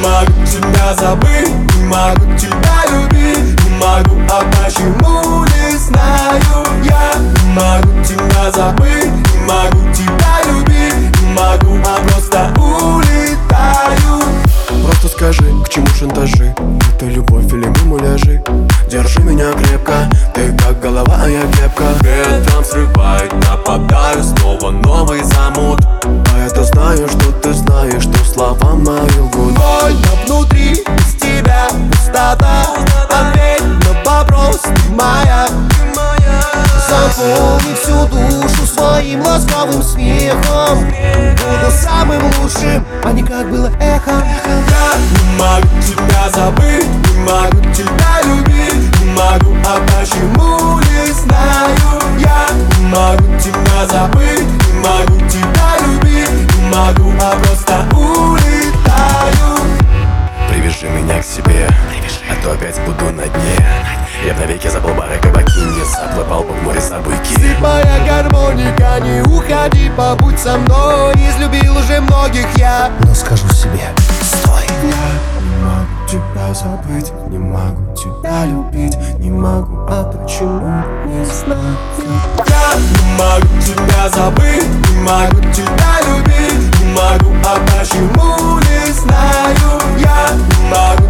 могу тебя забыть, не могу тебя любить, не могу, а почему не знаю я. Не могу тебя забыть, не могу тебя любить, не могу, а просто улетаю. Просто скажи, к чему шантажи? Это любовь или мы муляжи? Держи меня крепко, ты как голова, а я кепка. Ветром срывает, нападаю, снова новый замут. А я-то знаю, что ты знаешь, что слова мои лгут. Больно внутри, без тебя пустота. Ответь на вопрос, ты моя. Заполни всю душу своим ласковым смехом. Буду самым лучшим, а не как было эхом. Я не могу тебя забыть, не могу тебя любить, не могу, а почему не знаю я. Не могу тебя забыть, не могу тебя любить, не могу, а просто улетаю. Привяжи меня к себе, а то опять буду на дне. Я б навеки забыл бары, кабаки, не заплывал бы в море за буйки. Слепая гармоника, не уходи, побудь со мной. Излюбил уже многих я, но скажу себе: стой. Я не могу тебя забыть, не могу тебя любить, не могу, а почему не знаю. Я не могу тебя забыть, не могу тебя любить, не могу, а почему не знаю я. Не могу